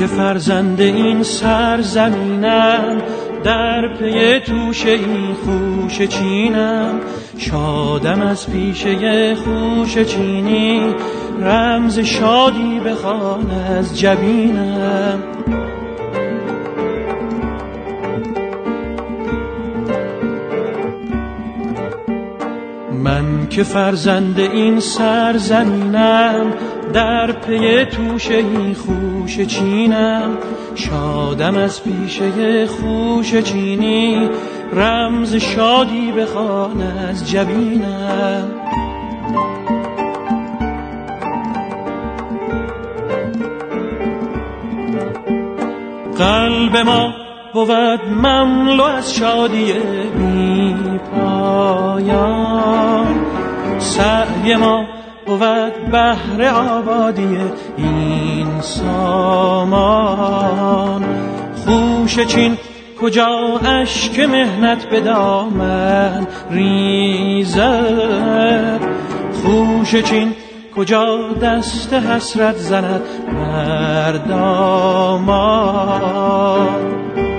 که فرزند این سرزمینم، در پی توشه این خوشه چینم. شادم از پیشه خوشه چینی، رمز شادی بخوان از جبینم. من که فرزند این سرزمینم، در پی توشه این خوشه چینم. شادم از پیشه خوشه چینی، رمز شادی بخوان از جبینم. قلب ما بود مملو از شادی بی پایان، سعی ما بود بهر آبادی این سامان. خوشه چین کجا اشک مهنت به دامن ریزد، خوشه چین کجا دست حسرت زند بر دامان.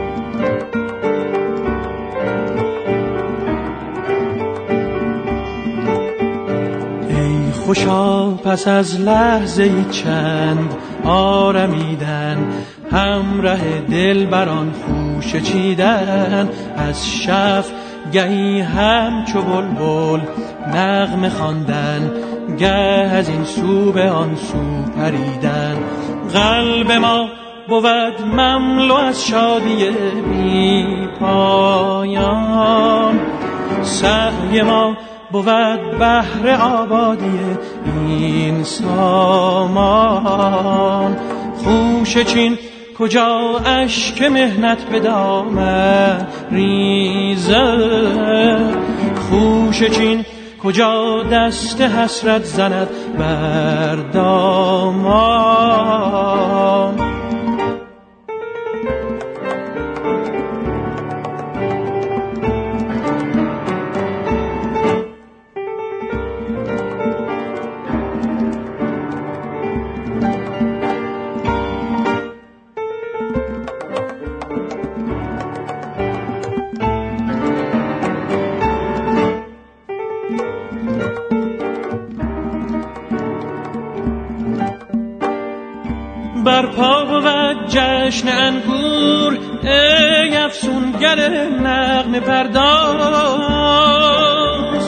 ای خوشا پس از لحظه چند آرمیدن، همراه دل بران خوشه چیدن. از شف گهی همچو بلبل نغمه خواندن، گه از این سو به آن سو پریدن. قلب ما بود مملو از شادی بی پایان، سعی ما بود بهر آبادی این سامان. خوشه چین کجا اشک مهنت به دامن ریزد، خوشه چین کجا دست حسرت زند بر دامان. برپا بود جشن انگور، ای افسونگر نغمه پرداز.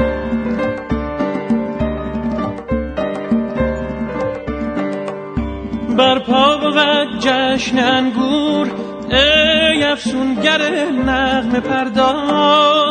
برپا بود جشن انگور، ای افسونگر نغمه پرداز.